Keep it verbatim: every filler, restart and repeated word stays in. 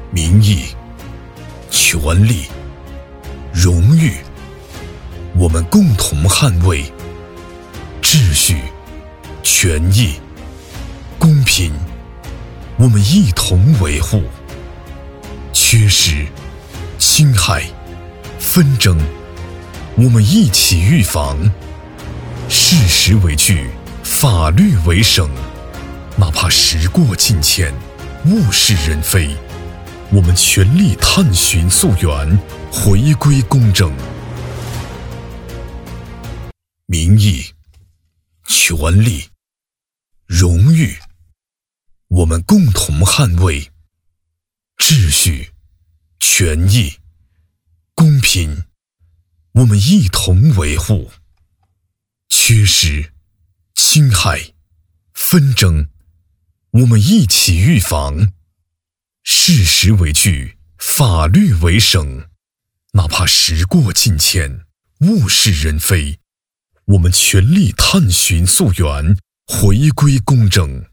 名义、权利、荣誉，我们共同捍卫；秩序、权益、公平，我们一同维护；缺失、侵害、纷争，我们一起预防。事实为据，法律为绳，哪怕时过境迁，物是人非，我们全力探寻溯源，回归公正。名义、权利、荣誉，我们共同捍卫；秩序、权益、公平，我们一同维护；缺失、侵害、纷争，我们一起预防。事实为据，法律为绳，哪怕时过境迁，物是人非，我们全力探寻溯源，回归公正。